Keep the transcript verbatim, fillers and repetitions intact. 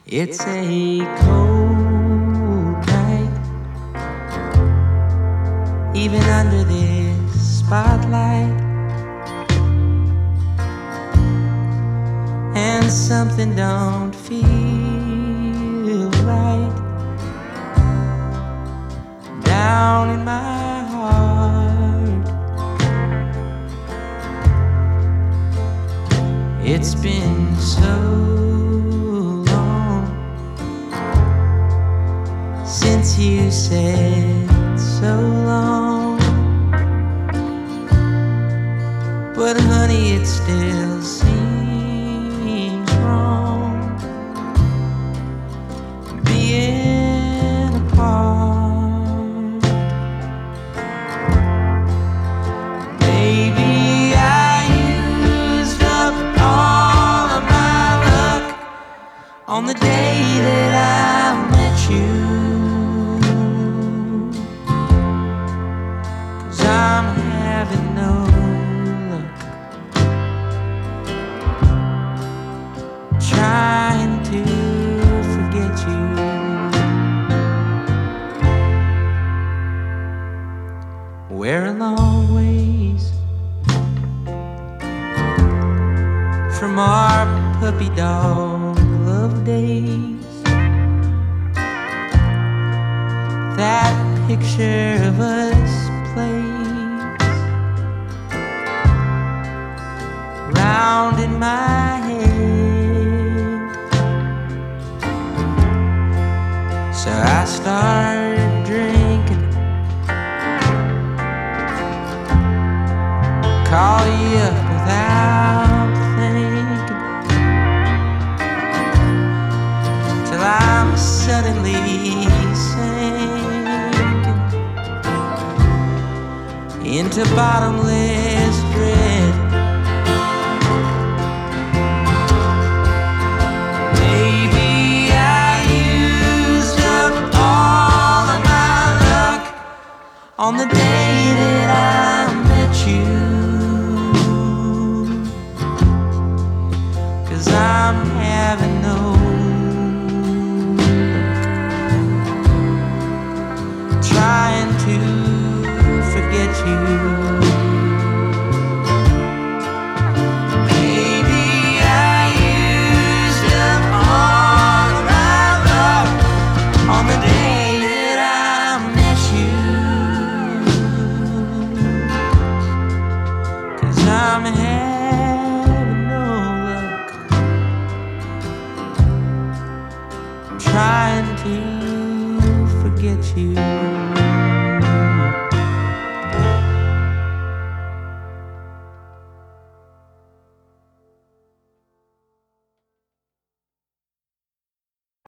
It's a cold night, even under this spotlight, and something don't feel right down in my heart. It's been so since you said so long, but honey, it still seems wrong being apart. Baby, I used up all of my luck on the day that I met you. I'm having no luck trying to forget you. We're a long ways from our puppy dog love days. That picture of us round in my head, so I started drinking, called you up without thinking, till I'm suddenly sinking into bottomless dread. On the day that I met you, 'cause I'm having no luck trying to forget you. Baby, I used up all of my love on the day that I met you. I'm having no luck trying to forget you.